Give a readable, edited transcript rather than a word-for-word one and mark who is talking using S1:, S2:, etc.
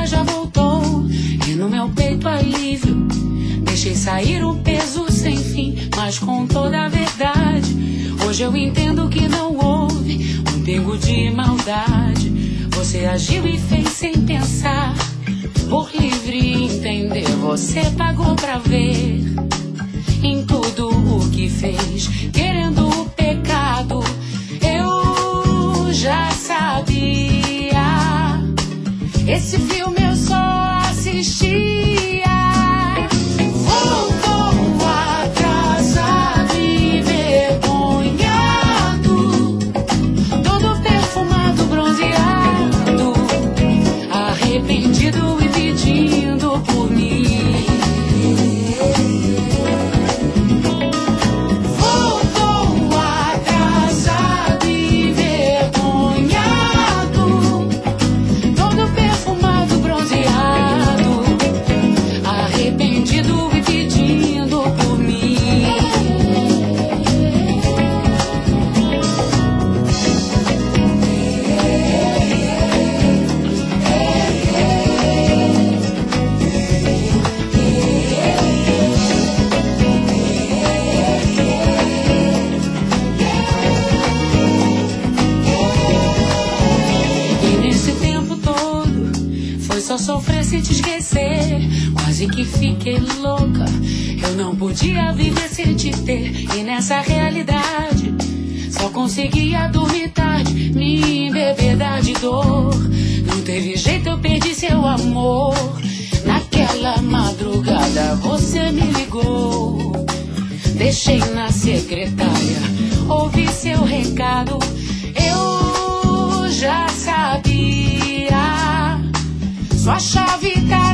S1: já voltou e no meu peito alívio. Deixei sair o peso sem fim, mas com toda a verdade. Hoje eu entendo que não houve um pingo de maldade. Você agiu e fez sem pensar, por livre entender. Você pagou pra ver em tudo o que fez, querendo o pecado. Eu já sabia, esse filme eu só assistia. Voltou atrasado e envergonhado, todo perfumado, bronzeado, arrependido e pedindo por mim. Voltou atrasado e envergonhado, todo perfumado, bronzeado, arrependido e pedindo por mim. E nesse tempo todo foi só sofrer sem te esquecer. Quase que fiquei louca, eu não podia viver sem te ter. E nessa realidade só conseguia dormir tarde, me embebedar de dor. Não teve jeito, eu perdi seu amor. Naquela madrugada você me ligou, deixei na secretária, ouvi seu recado. Eu já sabia, sua chave tá